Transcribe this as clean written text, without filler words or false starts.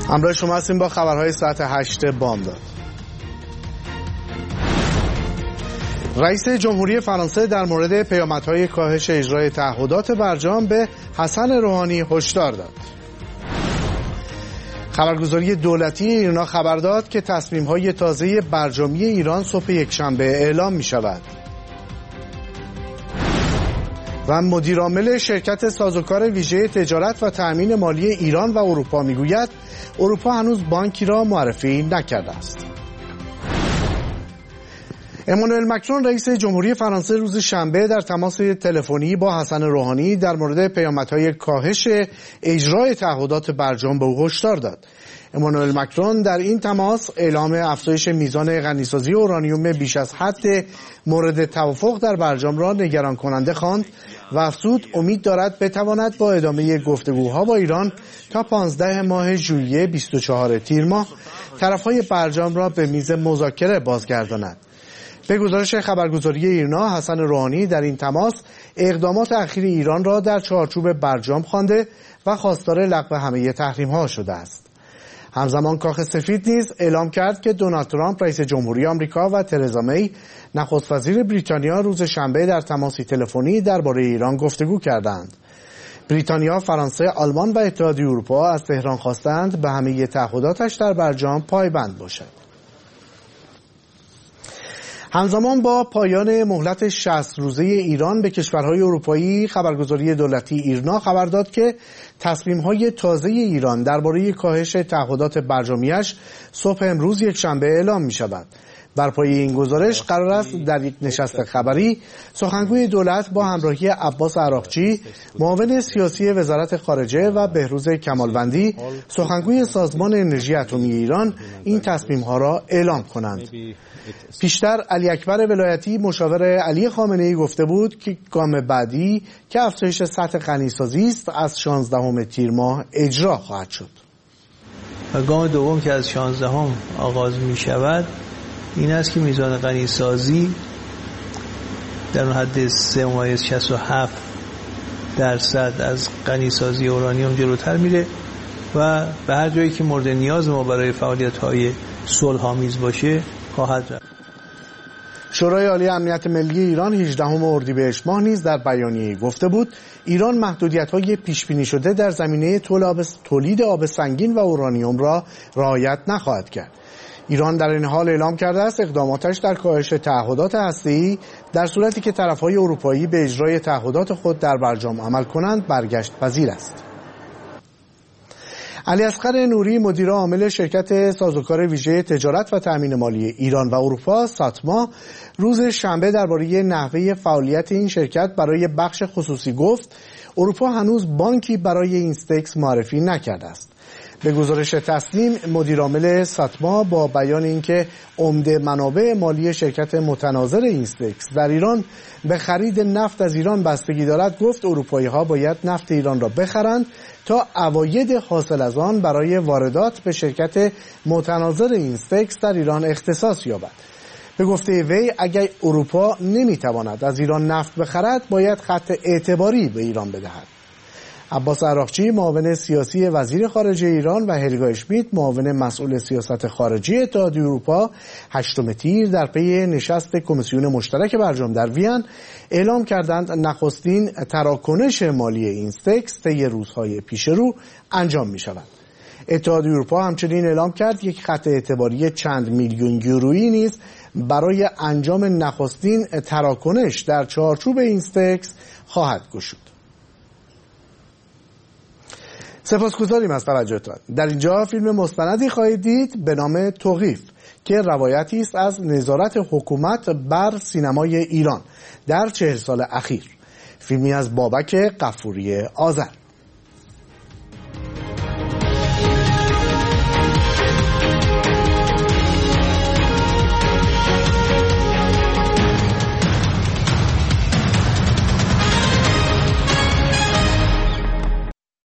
همراه شما هستیم با خبرهای ساعت 8 بامداد. رئیس جمهوری فرانسه در مورد پیامدهای کاهش اجرای تعهدات برجام به حسن روحانی هشدار داد. خبرگزاری دولتی ایرنا خبر داد که تصمیم‌های تازه برجامی ایران صبح یکشنبه اعلام می‌شود. و مدیرعامل شرکت سازوکار ویژه تجارت و تأمین مالی ایران و اروپا میگوید اروپا هنوز بانکی را معرفی نکرده است. امانوئل مکرون رئیس جمهوری فرانسه روز شنبه در تماس تلفنی با حسن روحانی در مورد پیامدهای کاهش اجرای تعهدات برجام به او هشدار داد. امانوئل مکرون در این تماس اعلام افزایش میزان غنیسازی اورانیوم بیش از حد مورد توافق در برجام را نگران کننده خواند و افزود امید دارد بتواند با ادامه گفتگوها با ایران تا 15 ماه ژوئیه 24 تیر ماه طرفهای برجام را به میز مذاکره بازگرداند. به گزارش خبرگزاری ایرنا، حسن روحانی در این تماس اقدامات اخیر ایران را در چارچوب برجام خوانده و خواستار لغو همه تحریم‌ها شده است. همزمان کاخ سفید نیز اعلام کرد که دونالد ترامپ رئیس جمهوری آمریکا و ترزا می نخست وزیر بریتانیا روز شنبه در تماسی تلفنی درباره ایران گفتگو کردند. بریتانیا، فرانسه، آلمان و اتحادیه اروپا از تهران خواستند به همه تعهداتش در برجام پایبند باشد. همزمان با پایان مهلت 60 روزه ایران به کشورهای اروپایی، خبرگزاری دولتی ایرنا خبر داد که تصمیم‌های تازه ایران درباره کاهش تعهدات برجامیش صبح امروز یکشنبه اعلام می‌شود. بر پایه این گزارش قرار است در یک نشست خبری سخنگوی دولت با همراهی عباس عراقچی، معاون سیاسی وزارت خارجه و بهروز کمالوندی، سخنگوی سازمان انرژی اتمی ایران، این تصمیم‌ها را اعلام کنند. پیشتر علی اکبر ولایتی مشاور علی خامنه‌ای گفته بود که گام بعدی که افزایش سطح غنیسازی است از 16 تیر ماه اجرا خواهد شد. و گام دوم که از 16 آغاز می شود این است که میزان غنیسازی در حد 3.67% از غنیسازی اورانیوم جلوتر میره و به هر جایی که مورد نیاز ما برای فعالیت‌های صلح‌آمیز باشه خواهد رفت. شورای عالی امنیت ملی ایران 18 اردیبهشت ماه نیز در بیانیه‌ای گفته بود ایران محدودیت‌های پیش‌بینی شده در زمینه تولید آب سنگین و اورانیوم را رعایت نخواهد کرد. ایران در این حال اعلام کرده است اقداماتش در کاهش تعهدات هسته‌ای در صورتی که طرف‌های اروپایی به اجرای تعهدات خود در برجام عمل کنند برگشت پذیر است. علیاصغر نوری مدیر عامل شرکت سازوکار ویژه تجارت و تأمین مالی ایران و اروپا ساتما روز شنبه درباره نحوه فعالیت این شرکت برای بخش خصوصی گفت اروپا هنوز بانکی برای اینستکس معرفی نکرده است. به گزارش تسنیم مدیر عامل ساتما با بیان اینکه عمده منابع مالی شرکت متناظر اینستکس در ایران به خرید نفت از ایران بستگی دارد گفت اروپایی‌ها باید نفت ایران را بخرند تا عواید حاصل از آن برای واردات به شرکت متناظر اینستکس در ایران اختصاص یابد. به گفته وی اگر اروپا نمیتواند از ایران نفت بخرد باید خط اعتباری به ایران بدهد. عباس عراقچی معاون سیاسی وزیر خارجه ایران و هلگا اشمیت معاون مسئول سیاست خارجی اتحادیه اروپا 8 تیر در پی نشست کمیسیون مشترک برجام در وین اعلام کردند نخستین تراکنش مالی اینستکس طی روزهای پیش رو انجام می شود. اتحادیه اروپا همچنین اعلام کرد یک خط اعتباری چند میلیون یورویی نیز برای انجام نخستین تراکنش در چارچوب اینستکس خواهد گشود. سپاسگزاریم از توجهتان. در اینجا فیلم مستندی خواهید دید به نام توقیف که روایتی است از نظارت حکومت بر سینمای ایران در 40 سال اخیر. فیلمی از بابک غفوری آذر.